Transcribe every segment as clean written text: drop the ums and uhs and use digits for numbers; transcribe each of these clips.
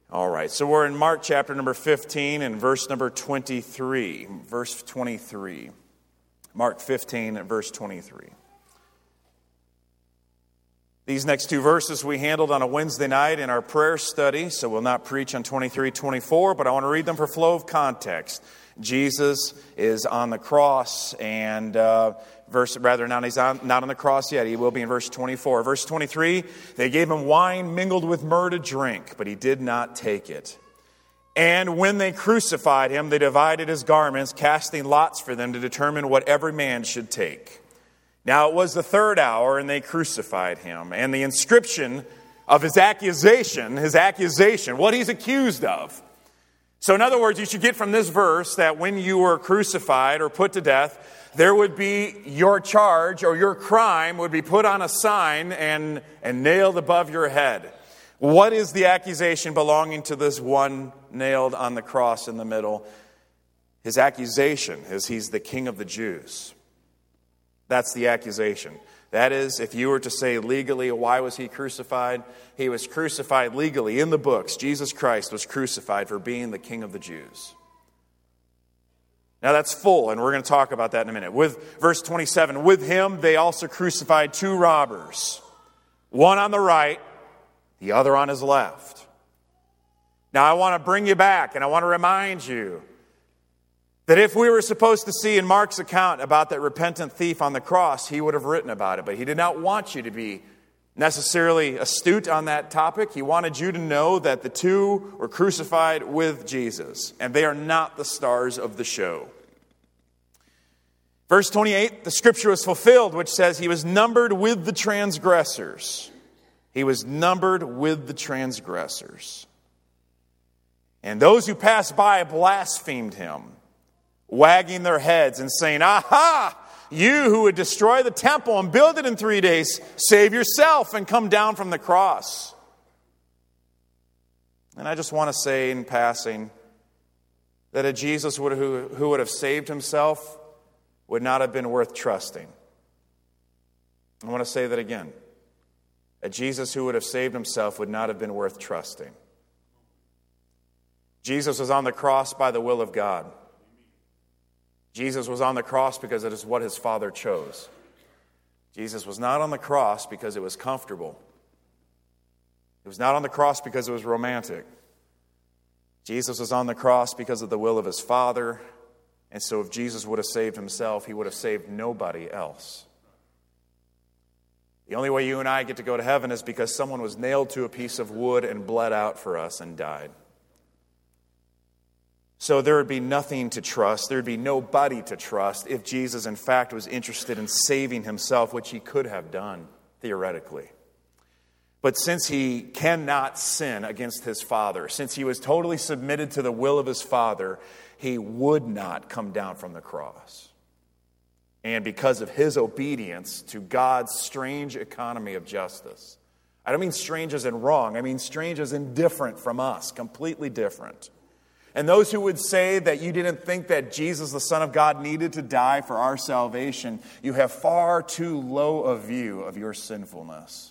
All right, so we're in Mark chapter number 15 and verse number 23. Verse 23. Mark 15 and verse 23. These next two verses we handled on a Wednesday night in our prayer study, so we'll not preach on 23, 24, but I want to read them for flow of context. Jesus is on the cross, and he's not on the cross yet. He will be in verse 24. Verse 23, they gave him wine mingled with myrrh to drink, but he did not take it. And when they crucified him, they divided his garments, casting lots for them to determine what every man should take. Now it was the third hour, and they crucified him. And the inscription of his accusation, what he's accused of. So in other words, you should get from this verse that when you were crucified or put to death, there would be your charge or your crime would be put on a sign and nailed above your head. What is the accusation belonging to this one nailed on the cross in the middle? His accusation is he's the King of the Jews. That's the accusation. That is, if you were to say legally, why was he crucified? He was crucified legally. In the books, Jesus Christ was crucified for being the King of the Jews. Now that's full, and we're going to talk about that in a minute. With verse 27, with him they also crucified two robbers, one on the right, the other on his left. Now I want to bring you back, and I want to remind you that if we were supposed to see in Mark's account about that repentant thief on the cross, he would have written about it. But he did not want you to be necessarily astute on that topic. He wanted you to know that the two were crucified with Jesus, and they are not the stars of the show. Verse 28, the scripture was fulfilled, which says he was numbered with the transgressors. He was numbered with the transgressors. And those who passed by blasphemed him, wagging their heads and saying, "Aha! You who would destroy the temple and build it in 3 days, save yourself and come down from the cross." And I just want to say in passing that a Jesus who would have saved himself would not have been worth trusting. I want to say that again. A Jesus who would have saved himself would not have been worth trusting. Jesus was on the cross by the will of God. Jesus was on the cross because it is what his Father chose. Jesus was not on the cross because it was comfortable. He was not on the cross because it was romantic. Jesus was on the cross because of the will of his Father. And so if Jesus would have saved himself, he would have saved nobody else. The only way you and I get to go to heaven is because someone was nailed to a piece of wood and bled out for us and died. So there would be nothing to trust. There would be nobody to trust if Jesus, in fact, was interested in saving himself, which he could have done, theoretically. But since he cannot sin against his Father, since he was totally submitted to the will of his Father, he would not come down from the cross. And because of his obedience to God's strange economy of justice, I don't mean strange as in wrong, I mean strange as in different from us, completely different. And those who would say that you didn't think that Jesus, the Son of God, needed to die for our salvation, you have far too low a view of your sinfulness.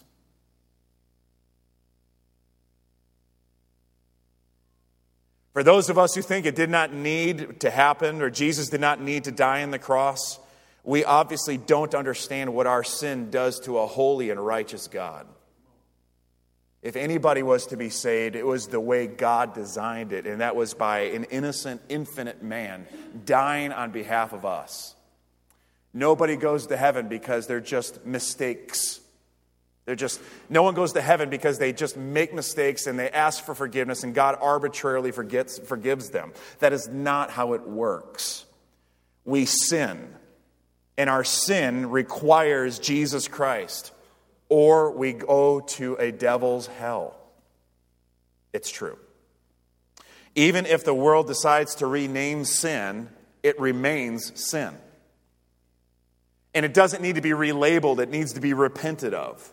For those of us who think it did not need to happen, or Jesus did not need to die on the cross, we obviously don't understand what our sin does to a holy and righteous God. If anybody was to be saved, it was the way God designed it, and that was by an innocent, infinite man dying on behalf of us. Nobody goes to heaven because they're just mistakes. No one goes to heaven because they just make mistakes and they ask for forgiveness and God arbitrarily forgives them. That is not how it works. We sin, and our sin requires Jesus Christ, or we go to a devil's hell. It's true. Even if the world decides to rename sin, it remains sin. And it doesn't need to be relabeled, it needs to be repented of.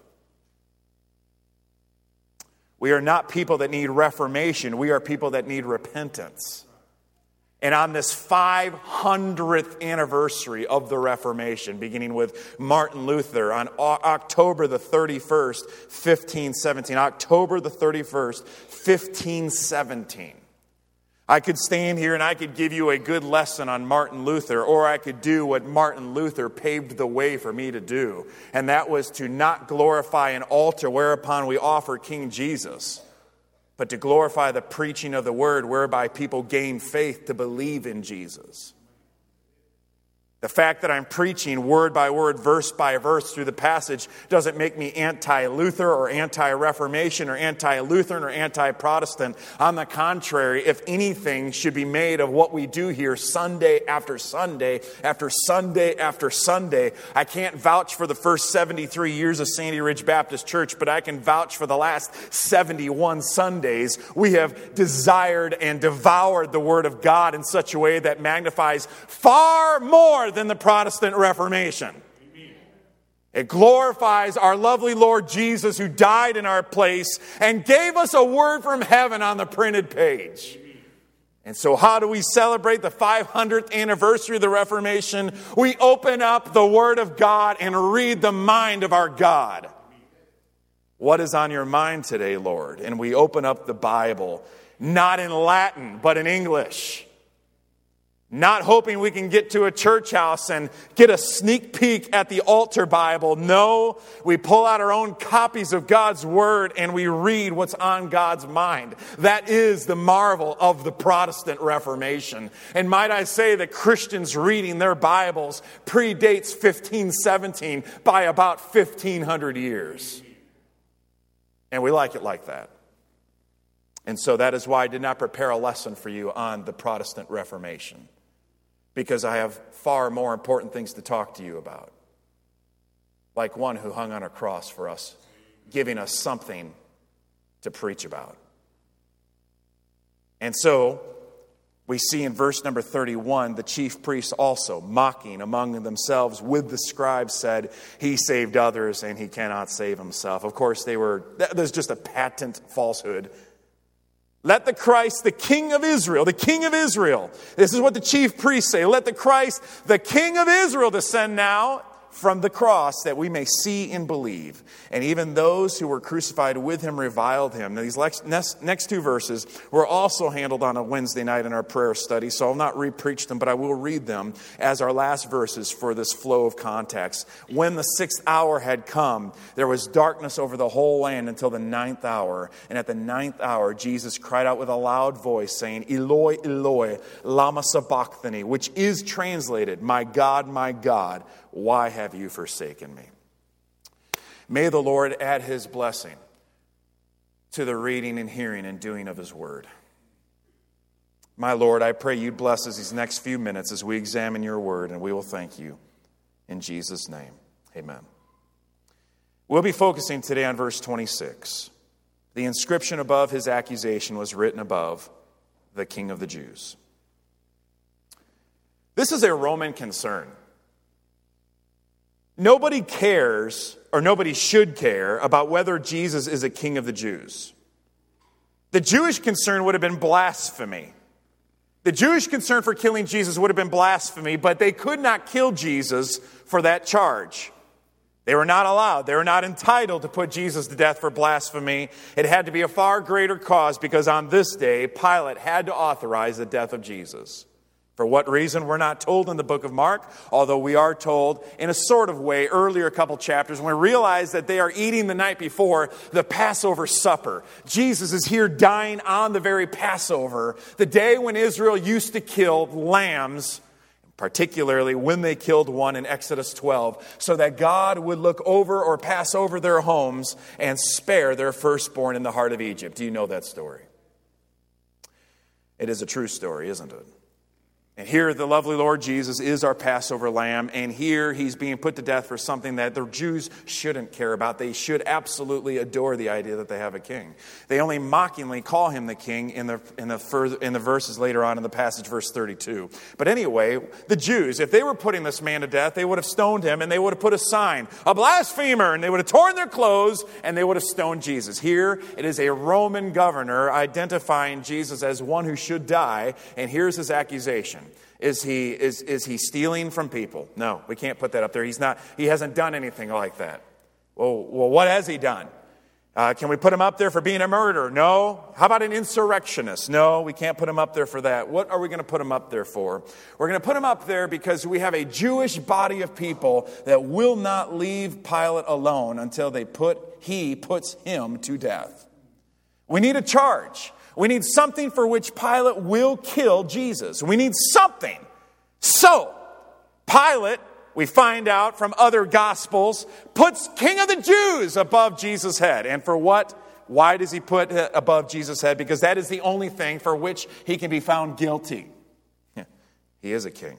We are not people that need reformation. We are people that need repentance. And on this 500th anniversary of the Reformation, beginning with Martin Luther on October the 31st, 1517, October the 31st, 1517, I could stand here and I could give you a good lesson on Martin Luther, or I could do what Martin Luther paved the way for me to do, and that was to not glorify an altar whereupon we offer King Jesus, but to glorify the preaching of the word whereby people gain faith to believe in Jesus. The fact that I'm preaching word by word, verse by verse through the passage doesn't make me anti-Luther or anti-Reformation or anti-Lutheran or anti-Protestant. On the contrary, if anything should be made of what we do here Sunday after Sunday after Sunday after Sunday. I can't vouch for the first 73 years of Sandy Ridge Baptist Church, but I can vouch for the last 71 Sundays. We have desired and devoured the Word of God in such a way that magnifies far more than the Protestant Reformation. It glorifies our lovely Lord Jesus, who died in our place and gave us a word from heaven on the printed page. And so how do we celebrate the 500th anniversary of the Reformation? We open up the Word of God and read the mind of our God. What is on your mind today, Lord? And we open up the Bible, not in Latin, but in English. Not hoping we can get to a church house and get a sneak peek at the altar Bible. No, we pull out our own copies of God's Word and we read what's on God's mind. That is the marvel of the Protestant Reformation. And might I say that Christians reading their Bibles predates 1517 by about 1,500 years. And we like it like that. And so that is why I did not prepare a lesson for you on the Protestant Reformation, because I have far more important things to talk to you about, like one who hung on a cross for us, giving us something to preach about. And so we see in verse number 31, the chief priests also, mocking among themselves with the scribes, said, "He saved others and he cannot save himself." Of course, there's just a patent falsehood. Let the Christ, the King of Israel, this is what the chief priests say, let the Christ, the King of Israel, descend now from the cross, that we may see and believe. And even those who were crucified with him reviled him. Now, these next two verses were also handled on a Wednesday night in our prayer study, so I'll not re-preach them, but I will read them as our last verses for this flow of context. When the 6th hour had come, there was darkness over the whole land until the 9th hour. And at the 9th hour, Jesus cried out with a loud voice, saying, "Eloi, Eloi, lama sabachthani," which is translated, my God, why have you forsaken me?" May the Lord add his blessing to the reading and hearing and doing of his word. My Lord, I pray you bless us these next few minutes as we examine your word, and we will thank you. In Jesus' name, amen. We'll be focusing today on verse 26. The inscription above his accusation was written above, "The King of the Jews." This is a Roman concern. Nobody cares, or nobody should care, about whether Jesus is a king of the Jews. The Jewish concern would have been blasphemy. The Jewish concern for killing Jesus would have been blasphemy, but they could not kill Jesus for that charge. They were not allowed. They were not entitled to put Jesus to death for blasphemy. It had to be a far greater cause, because on this day, Pilate had to authorize the death of Jesus. For what reason, we're not told in the book of Mark, although we are told in a sort of way earlier a couple chapters when we realize that they are eating the night before the Passover supper. Jesus is here dying on the very Passover, the day when Israel used to kill lambs, particularly when they killed one in Exodus 12, so that God would look over or pass over their homes and spare their firstborn in the heart of Egypt. Do you know that story? It is a true story, isn't it? And here the lovely Lord Jesus is our Passover lamb, and here he's being put to death for something that the Jews shouldn't care about. They should absolutely adore the idea that they have a king. They only mockingly call him the king in the verses later on in the passage, verse 32. But anyway, the Jews, if they were putting this man to death, they would have stoned him, and they would have put a sign, a blasphemer, and they would have torn their clothes, and they would have stoned Jesus. Here it is a Roman governor identifying Jesus as one who should die, and here's his accusation. Is he stealing from people? No, we can't put that up there. He hasn't done anything like that. Well, what has he done? Can we put him up there for being a murderer? No. How about an insurrectionist? No, we can't put him up there for that. What are we going to put him up there for? We're going to put him up there because we have a Jewish body of people that will not leave Pilate alone until he puts him to death. We need a charge. We need something for which Pilate will kill Jesus. We need something. So, Pilate, we find out from other Gospels, puts King of the Jews above Jesus' head. And for what? Why does he put it above Jesus' head? Because that is the only thing for which he can be found guilty. He is a king.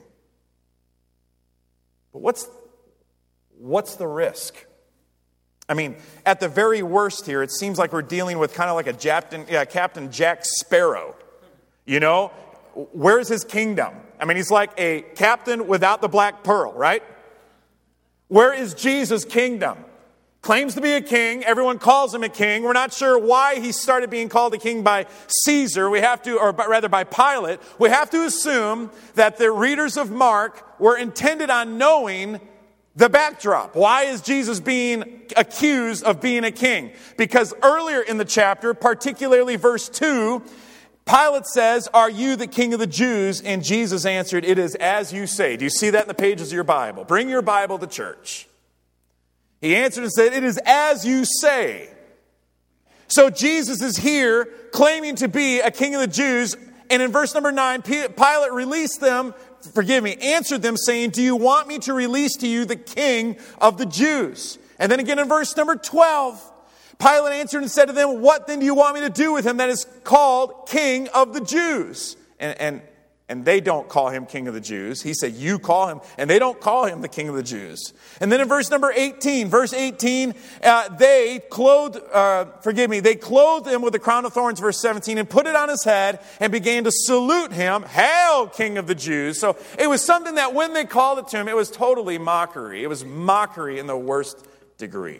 But what's the risk? I mean, at the very worst here, it seems like we're dealing with kind of like a Captain Jack Sparrow. You know, where's his kingdom? I mean, he's like a captain without the black pearl, right? Where is Jesus' kingdom? Claims to be a king. Everyone calls him a king. We're not sure why he started being called a king by Caesar. By Pilate. We have to assume that the readers of Mark were intended on knowing the backdrop. Why is Jesus being accused of being a king? Because earlier in the chapter, particularly verse 2, Pilate says, "Are you the king of the Jews?" And Jesus answered, "It is as you say." Do you see that in the pages of your Bible? Bring your Bible to church. He answered and said, "It is as you say." So Jesus is here claiming to be a king of the Jews. And in verse number 9, Pilate answered them saying, "Do you want me to release to you the king of the Jews?" And then again in verse number 12, Pilate answered and said to them, "What then do you want me to do with him that is called King of the Jews?" And they don't call him King of the Jews. He said, "You call him," and they don't call him the King of the Jews. And then in verse number 18, they clothed him with a crown of thorns, verse 17, and put it on his head and began to salute him, "Hail, King of the Jews." So it was something that when they called it to him, it was totally mockery. It was mockery in the worst degree.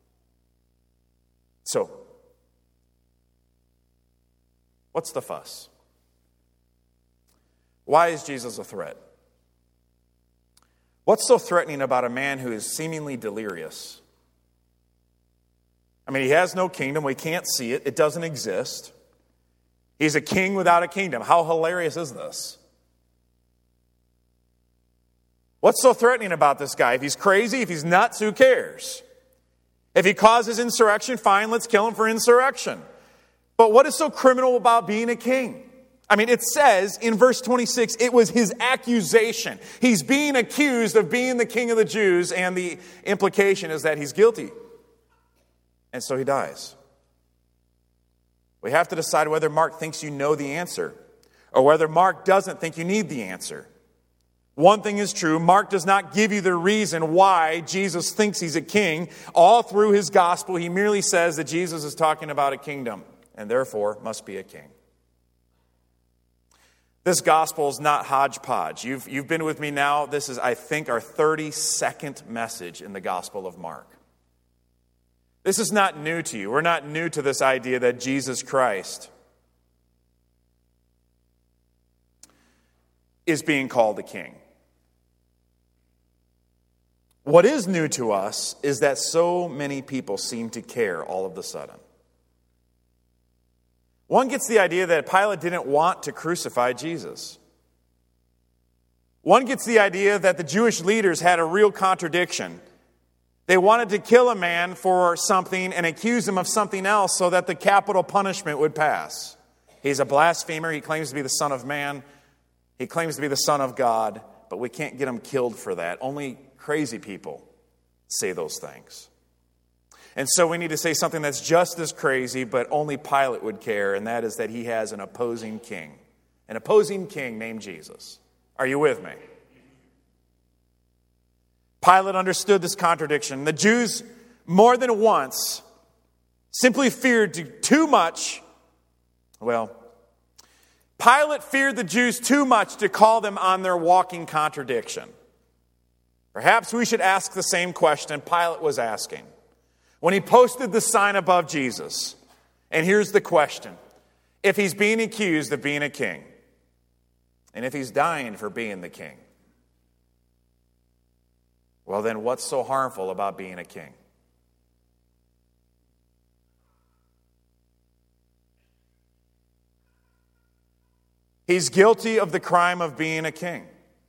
So, what's the fuss? Why is Jesus a threat? What's so threatening about a man who is seemingly delirious? I mean, he has no kingdom. We can't see it. It doesn't exist. He's a king without a kingdom. How hilarious is this? What's so threatening about this guy? If he's crazy, if he's nuts, who cares? If he causes insurrection, fine, let's kill him for insurrection. But what is so criminal about being a king? I mean, it says in verse 26, it was his accusation. He's being accused of being the king of the Jews, and the implication is that he's guilty. And so he dies. We have to decide whether Mark thinks you know the answer, or whether Mark doesn't think you need the answer. One thing is true, Mark does not give you the reason why Jesus thinks he's a king. All through his gospel, he merely says that Jesus is talking about a kingdom, and therefore must be a king. This gospel is not hodgepodge. You've been with me now. This is, I think, our 32nd message in the Gospel of Mark. This is not new to you. We're not new to this idea that Jesus Christ is being called a king. What is new to us is that so many people seem to care all of a sudden. One gets the idea that Pilate didn't want to crucify Jesus. One gets the idea that the Jewish leaders had a real contradiction. They wanted to kill a man for something and accuse him of something else so that the capital punishment would pass. He's a blasphemer. He claims to be the Son of Man. He claims to be the Son of God, but we can't get him killed for that. Only crazy people say those things. And so we need to say something that's just as crazy, but only Pilate would care, and that is that he has an opposing king named Jesus. Are you with me? Pilate understood this contradiction. The Jews, more than once, simply feared too much. Well, Pilate feared the Jews too much to call them on their walking contradiction. Perhaps we should ask the same question Pilate was asking when he posted the sign above Jesus. And here's the question. If he's being accused of being a king, and if he's dying for being the king, well then what's so harmful about being a king? He's guilty of the crime of being a king.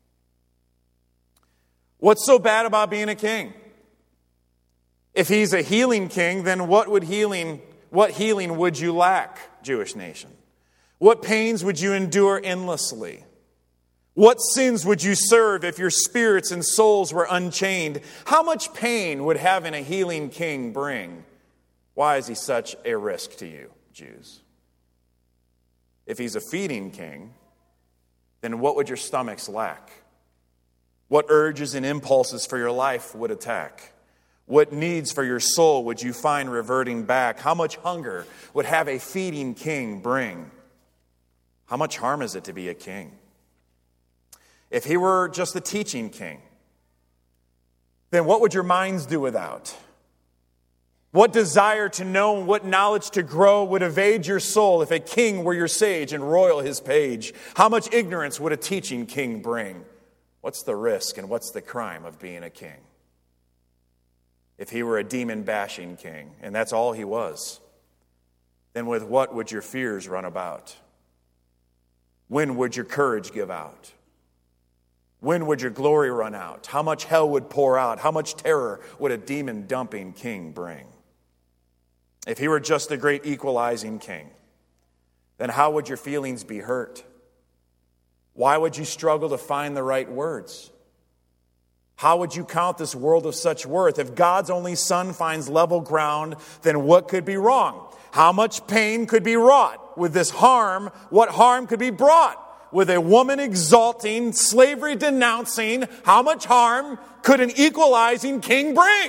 What's so bad about being a king? If he's a healing king, then what healing would you lack, Jewish nation? What pains would you endure endlessly? What sins would you serve if your spirits and souls were unchained? How much pain would having a healing king bring? Why is he such a risk to you, Jews? If he's a feeding king, then what would your stomachs lack? What urges and impulses for your life would attack? What needs for your soul would you find reverting back? How much hunger would have a feeding king bring? How much harm is it to be a king? If he were just a teaching king, then what would your minds do without? What desire to know and what knowledge to grow would evade your soul if a king were your sage and royal his page? How much ignorance would a teaching king bring? What's the risk and what's the crime of being a king? If he were a demon-bashing king, and that's all he was, then with what would your fears run about? When would your courage give out? When would your glory run out? How much hell would pour out? How much terror would a demon-dumping king bring? If he were just a great equalizing king, then how would your feelings be hurt? Why would you struggle to find the right words? How would you count this world of such worth? If God's only Son finds level ground, then what could be wrong? How much pain could be wrought with this harm? What harm could be brought with a woman exalting, slavery denouncing? How much harm could an equalizing king bring?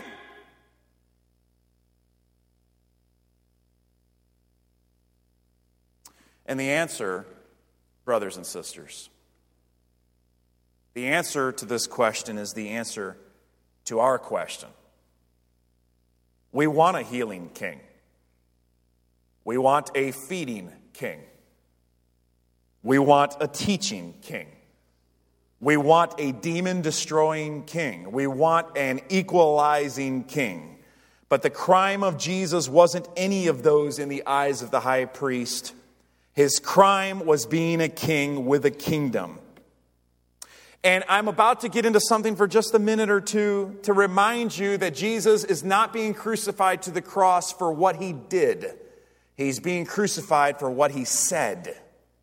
And the answer, brothers and sisters, the answer to this question is the answer to our question. We want a healing king. We want a feeding king. We want a teaching king. We want a demon-destroying king. We want an equalizing king. But the crime of Jesus wasn't any of those in the eyes of the high priest. His crime was being a king with a kingdom. And I'm about to get into something for just a minute or two to remind you that Jesus is not being crucified to the cross for what he did. He's being crucified for what he said.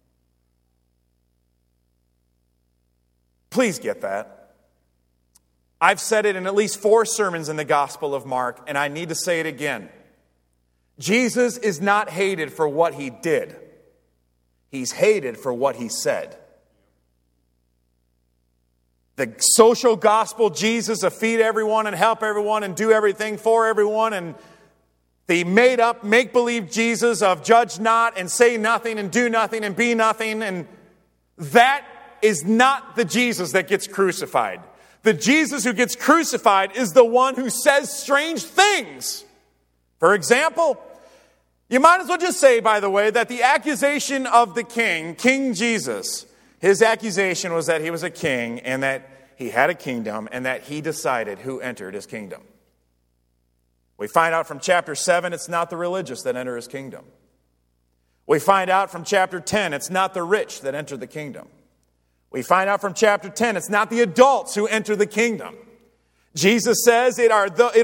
Please get that. I've said it in at least 4 sermons in the Gospel of Mark, and I need to say it again. Jesus is not hated for what he did. He's hated for what he said. The social gospel Jesus of feed everyone and help everyone and do everything for everyone, and the made up make-believe Jesus of judge not and say nothing and do nothing and be nothing, and that is not the Jesus that gets crucified. The Jesus who gets crucified is the one who says strange things. For example, you might as well just say, by the way, that the accusation of the king, King Jesus, his accusation was that he was a king and that he had a kingdom and that he decided who entered his kingdom. We find out from chapter 7, it's not the religious that enter his kingdom. We find out from chapter 10, it's not the rich that enter the kingdom. We find out from chapter 10, it's not the adults who enter the kingdom. Jesus says it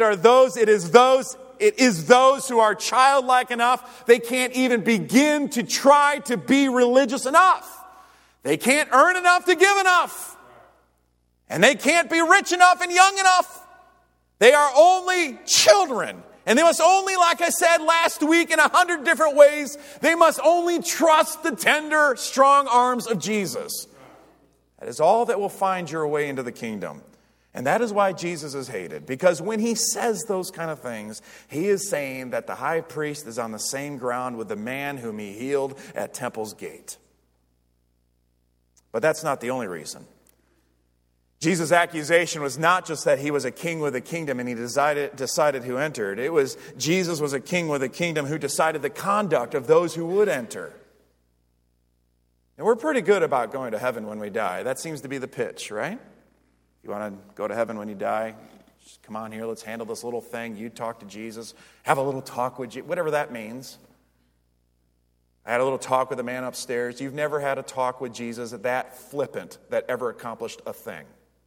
is those who are childlike enough, they can't even begin to try to be religious enough. They can't earn enough to give enough. And they can't be rich enough and young enough. They are only children. And they must only, like I said last week in 100 different ways, they must only trust the tender, strong arms of Jesus. That is all that will find your way into the kingdom. And that is why Jesus is hated. Because when he says those kind of things, he is saying that the high priest is on the same ground with the man whom he healed at Temple's gate. But that's not the only reason. Jesus' accusation was not just that he was a king with a kingdom and he decided who entered. It was Jesus was a king with a kingdom who decided the conduct of those who would enter. And we're pretty good about going to heaven when we die. That seems to be the pitch, right? You want to go to heaven when you die? Just come on here, let's handle this little thing. You talk to Jesus, have a little talk with you, whatever that means. I had a little talk with a man upstairs. You've never had a talk with Jesus that flippant that ever accomplished a thing.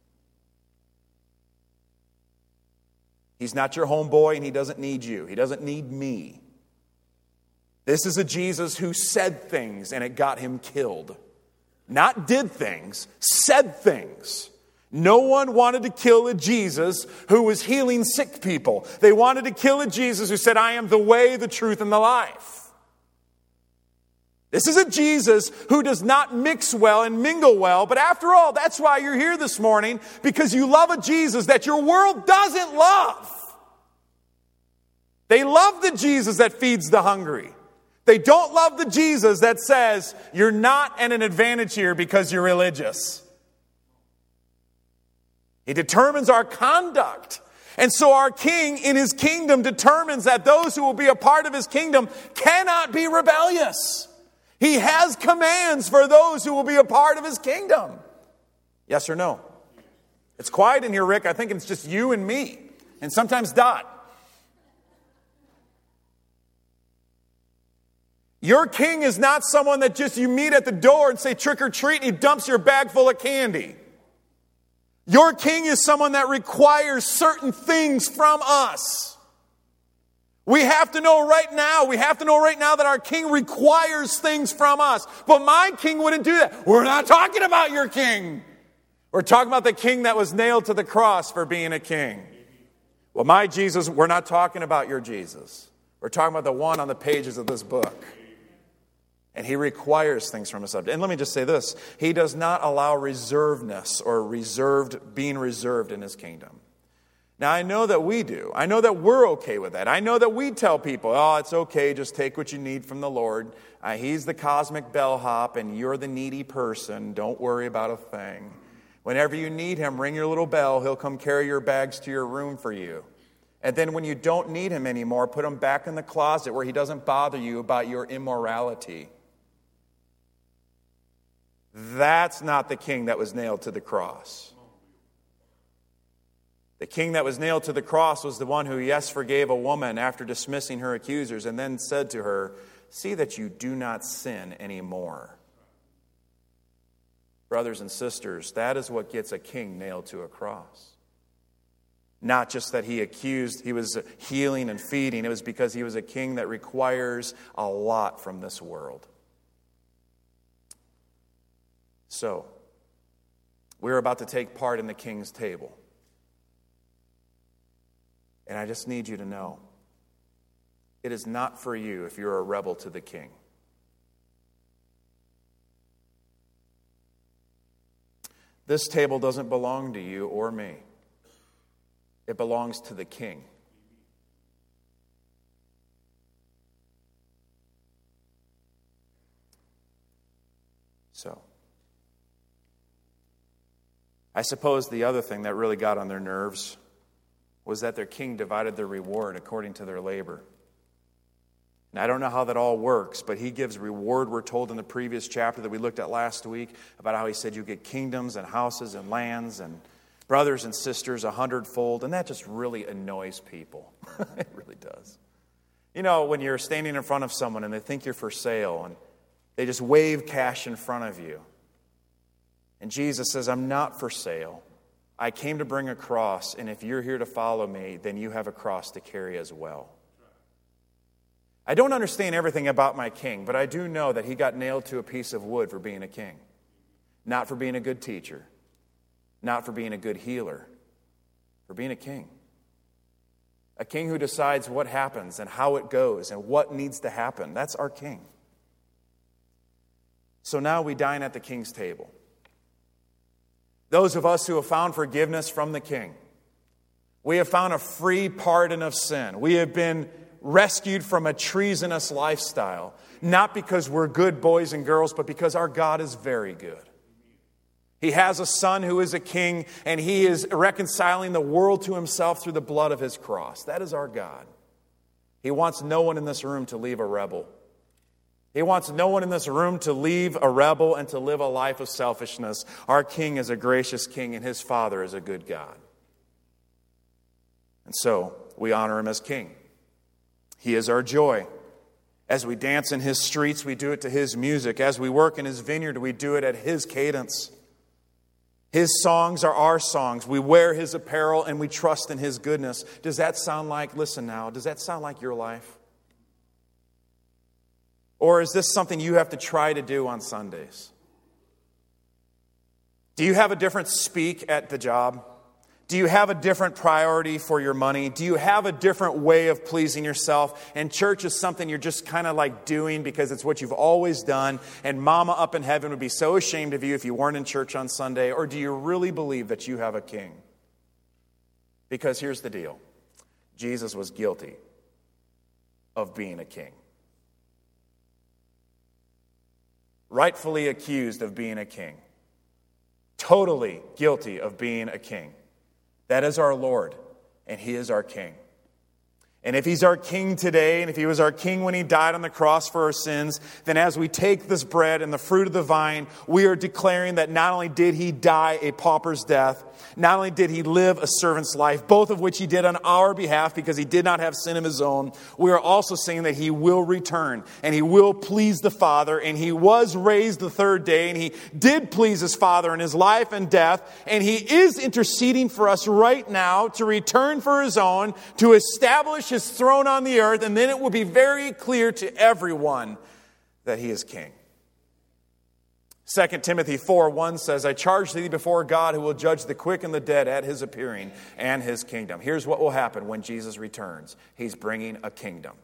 He's not your homeboy and he doesn't need you. He doesn't need me. This is a Jesus who said things and it got him killed. Not did things, said things. No one wanted to kill a Jesus who was healing sick people. They wanted to kill a Jesus who said, I am the way, the truth, and the life. This is a Jesus who does not mix well and mingle well. But after all, that's why you're here this morning, because you love a Jesus that your world doesn't love. They love the Jesus that feeds the hungry. They don't love the Jesus that says, you're not at an advantage here because you're religious. He determines our conduct. And so our king in his kingdom determines that those who will be a part of his kingdom cannot be rebellious. He has commands for those who will be a part of his kingdom. Yes or no? It's quiet in here, Rick. I think it's just you and me. And sometimes Dot. Your king is not someone that just you meet at the door and say trick or treat and he dumps your bag full of candy. Your king is someone that requires certain things from us. We have to know right now that our king requires things from us. But my king wouldn't do that. We're not talking about your king. We're talking about the king that was nailed to the cross for being a king. Well, my Jesus, we're not talking about your Jesus. We're talking about the one on the pages of this book. And he requires things from us. And let me just say this. He does not allow reservedness or being reserved in his kingdom. Now, I know that we do. I know that we're okay with that. I know that we tell people, oh, it's okay, just take what you need from the Lord. He's the cosmic bellhop and you're the needy person. Don't worry about a thing. Whenever you need him, ring your little bell. He'll come carry your bags to your room for you. And then when you don't need him anymore, put him back in the closet where he doesn't bother you about your immorality. That's not the king that was nailed to the cross. The king that was nailed to the cross was the one who, yes, forgave a woman after dismissing her accusers and then said to her, see that you do not sin anymore. Brothers and sisters, that is what gets a king nailed to a cross. Not just that he was healing and feeding. It was because he was a king that requires a lot from this world. So, we're about to take part in the king's table. And I just need you to know, it is not for you if you're a rebel to the king. This table doesn't belong to you or me. It belongs to the king. So, I suppose the other thing that really got on their nerves was that their king divided their reward according to their labor. And I don't know how that all works, but he gives reward. We're told in the previous chapter that we looked at last week about how he said you get kingdoms and houses and lands and brothers and sisters 100-fold. And that just really annoys people. It really does. You know, when you're standing in front of someone and they think you're for sale and they just wave cash in front of you. And Jesus says, I'm not for sale. I came to bring a cross, and if you're here to follow me, then you have a cross to carry as well. I don't understand everything about my king, but I do know that he got nailed to a piece of wood for being a king. Not for being a good teacher. Not for being a good healer. For being a king. A king who decides what happens and how it goes and what needs to happen. That's our king. So now we dine at the king's table. Those of us who have found forgiveness from the King. We have found a free pardon of sin. We have been rescued from a treasonous lifestyle. Not because we're good boys and girls, but because our God is very good. He has a Son who is a king, and He is reconciling the world to Himself through the blood of His cross. That is our God. He wants no one in this room to leave a rebel. He wants no one in this room to leave a rebel and to live a life of selfishness. Our King is a gracious King, and His Father is a good God. And so, we honor Him as King. He is our joy. As we dance in His streets, we do it to His music. As we work in His vineyard, we do it at His cadence. His songs are our songs. We wear His apparel and we trust in His goodness. Does that sound like, listen now, does that sound like your life? Or is this something you have to try to do on Sundays? Do you have a different speak at the job? Do you have a different priority for your money? Do you have a different way of pleasing yourself? And church is something you're just kind of like doing because it's what you've always done. And Mama up in heaven would be so ashamed of you if you weren't in church on Sunday. Or do you really believe that you have a King? Because here's the deal. Jesus was guilty of being a king. Rightfully accused of being a king. Totally guilty of being a king. That is our Lord, and He is our King. And if He's our King today, and if He was our King when He died on the cross for our sins, then as we take this bread and the fruit of the vine, we are declaring that not only did He die a pauper's death, not only did He live a servant's life, both of which He did on our behalf because He did not have sin of His own, we are also saying that He will return and He will please the Father, and He was raised the third day, and He did please His Father in His life and death, and He is interceding for us right now to return for His own, to establish His throne on the earth, and then it will be very clear to everyone that He is King. 2 Timothy 4:1 says, I charge thee before God who will judge the quick and the dead at His appearing and His kingdom. Here's what will happen when Jesus returns. He's bringing a kingdom.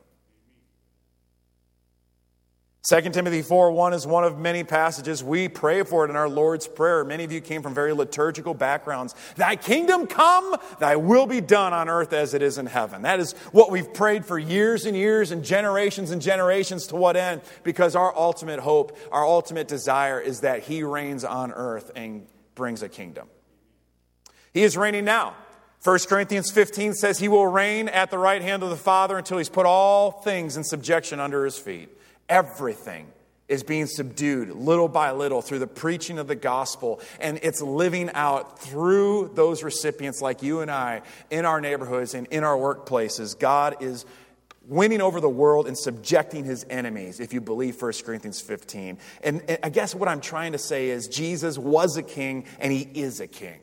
2 Timothy 4:1 is one of many passages. We pray for it in our Lord's Prayer. Many of you came from very liturgical backgrounds. Thy kingdom come, thy will be done on earth as it is in heaven. That is what we've prayed for years and years and generations to what end? Because our ultimate hope, our ultimate desire is that He reigns on earth and brings a kingdom. He is reigning now. 1 Corinthians 15 says He will reign at the right hand of the Father until He's put all things in subjection under His feet. Everything is being subdued little by little through the preaching of the gospel, and it's living out through those recipients like you and I in our neighborhoods and in our workplaces. God is winning over the world and subjecting His enemies, if you believe 1 Corinthians 15. And I guess what I'm trying to say is Jesus was a king and He is a king.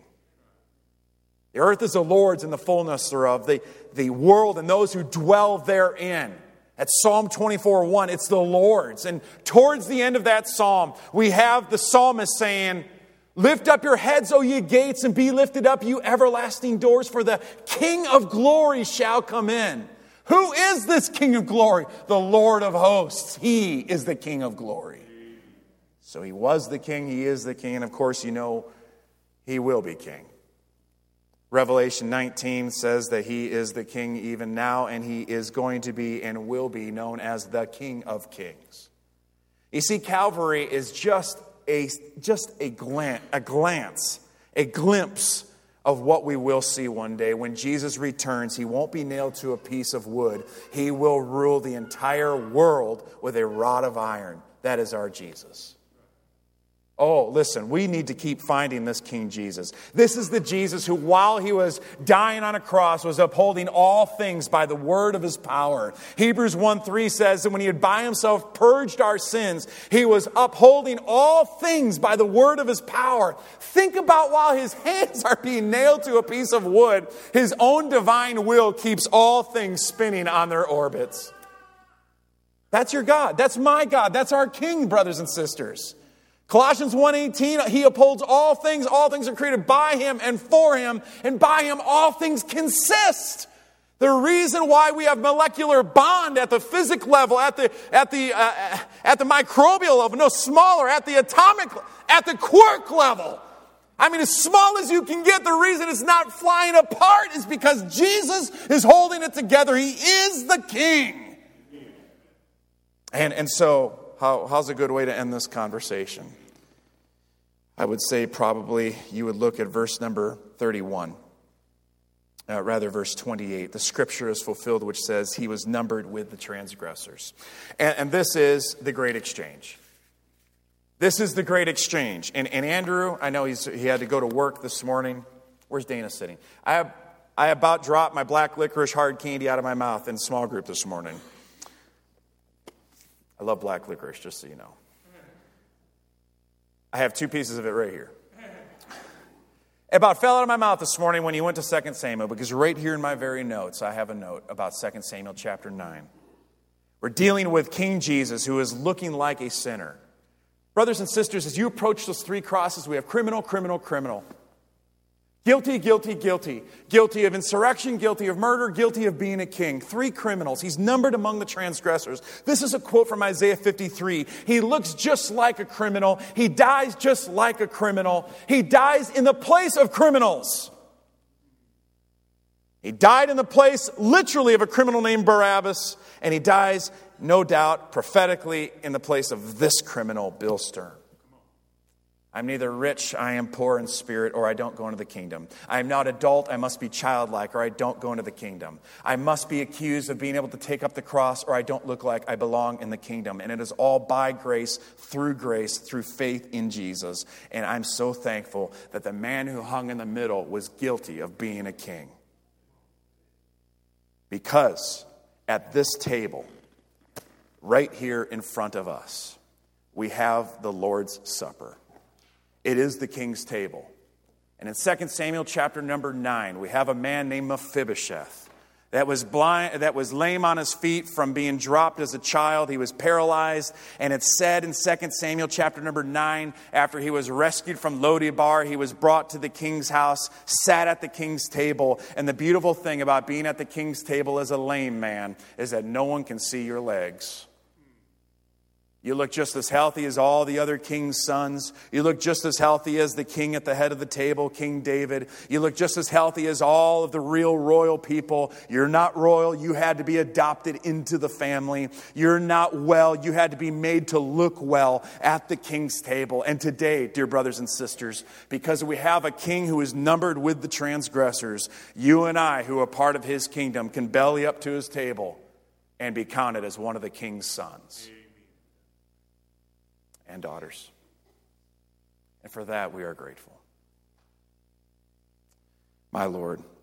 The earth is the Lord's and the fullness thereof, the world and those who dwell therein. At Psalm 24:1, it's the Lord's. And towards the end of that psalm, we have the psalmist saying, lift up your heads, O ye gates, and be lifted up, you everlasting doors, for the King of glory shall come in. Who is this King of glory? The Lord of hosts. He is the King of glory. So He was the King, He is the King, and of course you know He will be King. Revelation 19 says that He is the King even now, and He is going to be and will be known as the King of Kings. You see, Calvary is just a glimpse of what we will see one day. When Jesus returns, He won't be nailed to a piece of wood. He will rule the entire world with a rod of iron. That is our Jesus. Oh, listen, we need to keep finding this King Jesus. This is the Jesus who, while He was dying on a cross, was upholding all things by the word of His power. Hebrews 1:3 says that when He had by Himself purged our sins, He was upholding all things by the word of His power. Think about while His hands are being nailed to a piece of wood, His own divine will keeps all things spinning on their orbits. That's your God. That's my God. That's our King, brothers and sisters. Colossians 1:18, He upholds all things. All things are created by Him and for Him, and by Him all things consist. The reason why we have molecular bond at the physics level, at the microbial level, no, smaller, at the atomic, at the quark level, I mean, as small as you can get, the reason it's not flying apart is because Jesus is holding it together. He is the King. And so, how's a good way to end this conversation? I would say probably you would look at verse number 31. Verse 28. The scripture is fulfilled, which says he was numbered with the transgressors. And this is the great exchange. This is the great exchange. And Andrew, I know he had to go to work this morning. Where's Dana sitting? I about dropped my black licorice hard candy out of my mouth in small group this morning. I love black licorice, just so you know. I have 2 pieces of it right here. It about fell out of my mouth this morning when you went to 2 Samuel, because right here in my very notes, I have a note about 2 Samuel chapter 9. We're dealing with King Jesus, who is looking like a sinner. Brothers and sisters, as you approach those 3 crosses, we have criminal, criminal, criminal. Guilty, guilty, guilty. Guilty of insurrection, guilty of murder, guilty of being a king. 3 criminals. He's numbered among the transgressors. This is a quote from Isaiah 53. He looks just like a criminal. He dies just like a criminal. He dies in the place of criminals. He died in the place, literally, of a criminal named Barabbas. And he dies, no doubt, prophetically, in the place of this criminal, Bill Stern. I'm neither rich, I am poor in spirit, or I don't go into the kingdom. I am not adult, I must be childlike, or I don't go into the kingdom. I must be accused of being able to take up the cross, or I don't look like I belong in the kingdom. And it is all by grace, through faith in Jesus. And I'm so thankful that the man who hung in the middle was guilty of being a king. Because at this table, right here in front of us, we have the Lord's Supper. It is the king's table. And in 2 Samuel chapter number 9, we have a man named Mephibosheth that was blind, that was lame on his feet from being dropped as a child. He was paralyzed. And it's said in 2 Samuel chapter number 9, after he was rescued from Lo-debar, he was brought to the king's house, sat at the king's table. And the beautiful thing about being at the king's table as a lame man is that no one can see your legs. You look just as healthy as all the other king's sons. You look just as healthy as the king at the head of the table, King David. You look just as healthy as all of the real royal people. You're not royal. You had to be adopted into the family. You're not well. You had to be made to look well at the king's table. And today, dear brothers and sisters, because we have a king who is numbered with the transgressors, you and I, who are part of his kingdom, can belly up to his table and be counted as one of the king's sons and daughters. And for that, we are grateful. My Lord,